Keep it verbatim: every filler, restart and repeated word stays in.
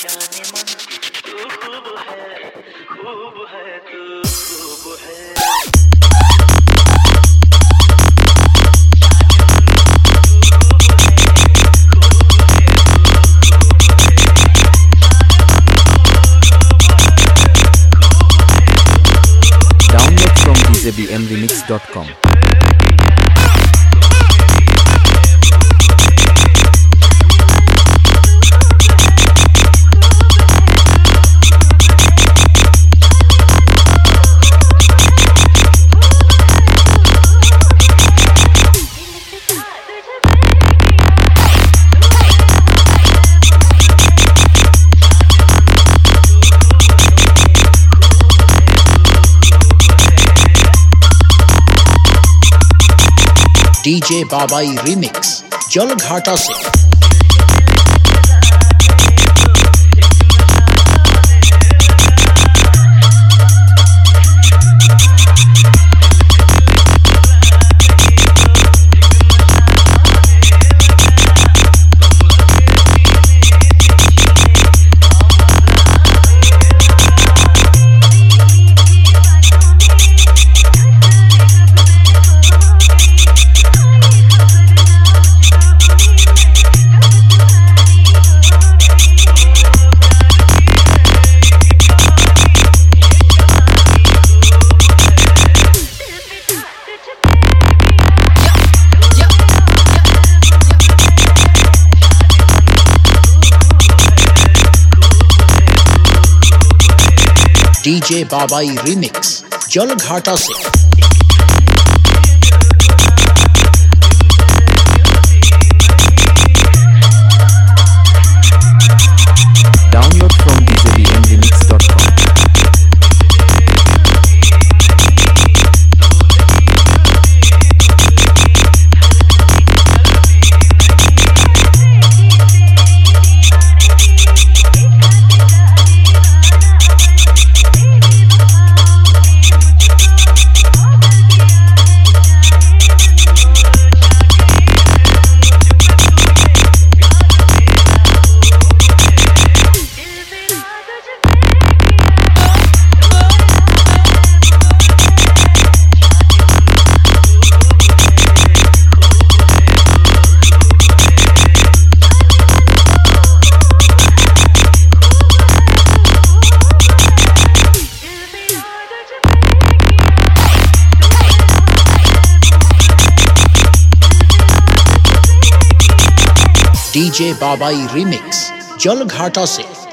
जाने मन तू खूब है, खूब है तू खूब है। Download from d j b m remix dot com. DJ Babai remix Jalghata से। डीजे बाबाई रिमिक्स जलघाटा से। Download from d j b m remix dot com. DJ Babai remix Jalghata से।